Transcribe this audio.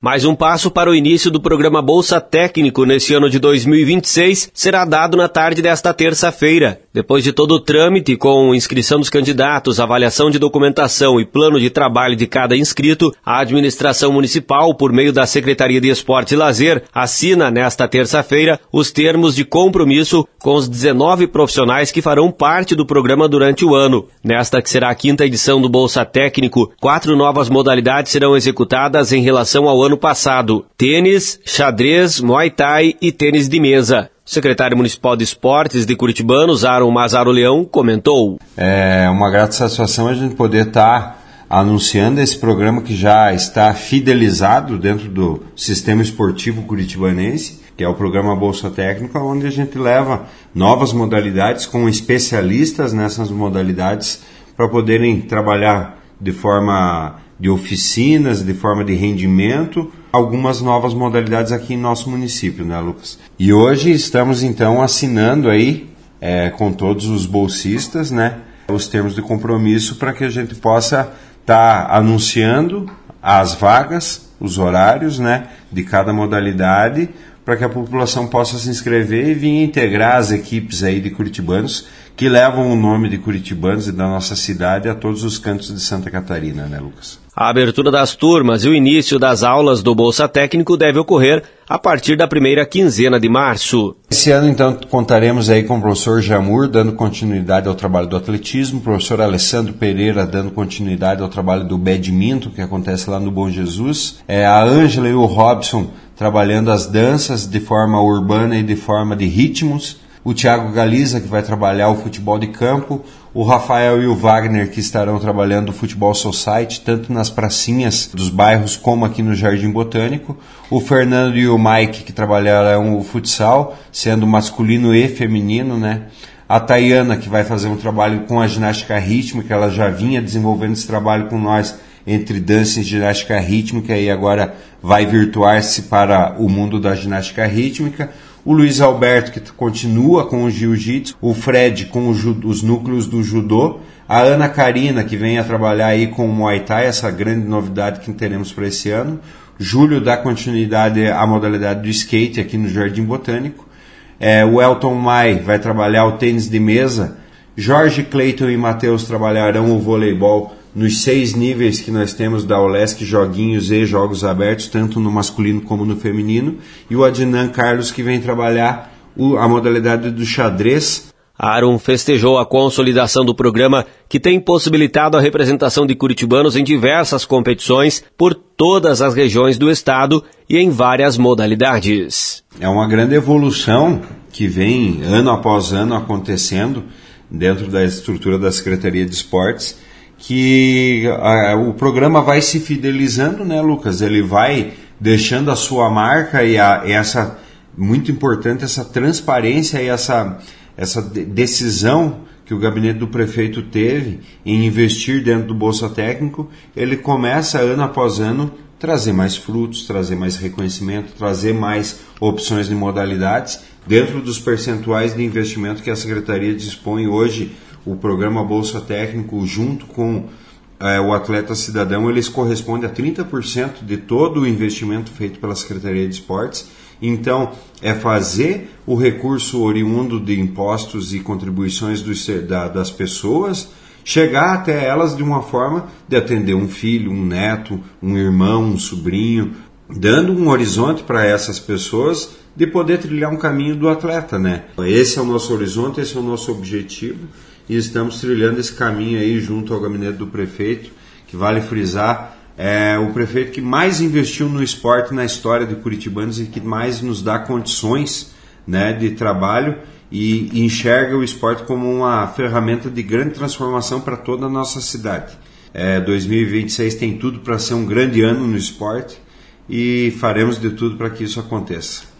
Mais um passo para o início do programa Bolsa Técnico nesse ano de 2026 será dado na tarde desta terça-feira. Depois de todo o trâmite com inscrição dos candidatos, avaliação de documentação e plano de trabalho de cada inscrito, a administração municipal, por meio da Secretaria de Esporte e Lazer, assina nesta terça-feira os termos de compromisso com os 19 profissionais que farão parte do programa durante o ano. Nesta que será a 5ª edição do Bolsa Técnico, 4 novas modalidades serão executadas em relação ao ano passado: tênis, xadrez, muay thai e tênis de mesa. O secretário municipal de esportes de Curitibanos, Aaron Mazaro Leão, comentou: É uma grata satisfação a gente poder estar anunciando esse programa que já está fidelizado dentro do sistema esportivo curitibanense, que é o programa Bolsa Técnica, onde a gente leva novas modalidades com especialistas nessas modalidades para poderem trabalhar de forma de oficinas, de forma de rendimento, algumas novas modalidades aqui em nosso município, né, Lucas? E hoje estamos então assinando aí com todos os bolsistas, né, os termos de compromisso para que a gente possa estar anunciando as vagas, os horários, né, de cada modalidade, para que a população possa se inscrever e vir integrar as equipes aí de curitibanos que levam o nome de curitibanos e da nossa cidade a todos os cantos de Santa Catarina, né, Lucas? A abertura das turmas e o início das aulas do Bolsa Técnico deve ocorrer a partir da primeira quinzena de março. Esse ano, então, contaremos aí com o professor Jamur, dando continuidade ao trabalho do atletismo, o professor Alessandro Pereira, dando continuidade ao trabalho do badminton, que acontece lá no Bom Jesus, a Ângela e o Robson trabalhando as danças de forma urbana e de forma de ritmos, o Thiago Galiza, que vai trabalhar o futebol de campo, o Rafael e o Wagner, que estarão trabalhando o futebol society, tanto nas pracinhas dos bairros como aqui no Jardim Botânico, o Fernando e o Mike, que trabalharão o futsal, sendo masculino e feminino, né? A Tayana, que vai fazer um trabalho com a ginástica rítmica, ela já vinha desenvolvendo esse trabalho com nós entre dança e ginástica rítmica e agora vai virtuar-se para o mundo da ginástica rítmica. O Luiz Alberto, que continua com o jiu-jitsu, o Fred com os núcleos do judô, a Ana Karina, que vem a trabalhar aí com o Muay Thai, essa grande novidade que teremos para esse ano. Júlio dá continuidade à modalidade do skate aqui no Jardim Botânico. O Elton Mai vai trabalhar o tênis de mesa. Jorge Cleiton e Matheus trabalharão o voleibol nos 6 níveis que nós temos da OLESC, joguinhos e jogos abertos, tanto no masculino como no feminino, e o Adnan Carlos, que vem trabalhar a modalidade do xadrez. Aaron festejou a consolidação do programa, que tem possibilitado a representação de curitibanos em diversas competições por todas as regiões do estado e em várias modalidades. É uma grande evolução que vem ano após ano acontecendo dentro da estrutura da Secretaria de Esportes, que o programa vai se fidelizando, né, Lucas? Ele vai deixando a sua marca e essa, muito importante, essa transparência e essa decisão que o gabinete do prefeito teve em investir dentro do Bolsa Técnico. Ele começa ano após ano trazer mais frutos, trazer mais reconhecimento, trazer mais opções de modalidades dentro dos percentuais de investimento que a Secretaria dispõe hoje. O programa Bolsa Técnico, junto com o Atleta Cidadão, eles correspondem a 30% de todo o investimento feito pela Secretaria de Esportes. Então, é fazer o recurso oriundo de impostos e contribuições das pessoas chegar até elas de uma forma de atender um filho, um neto, um irmão, um sobrinho, dando um horizonte para essas pessoas de poder trilhar um caminho do atleta, né? Esse é o nosso horizonte, esse é o nosso objetivo. E estamos trilhando esse caminho aí junto ao gabinete do prefeito, que vale frisar, o prefeito que mais investiu no esporte na história de Curitibanos e que mais nos dá condições, né, de trabalho e enxerga o esporte como uma ferramenta de grande transformação para toda a nossa cidade. 2026 tem tudo para ser um grande ano no esporte e faremos de tudo para que isso aconteça.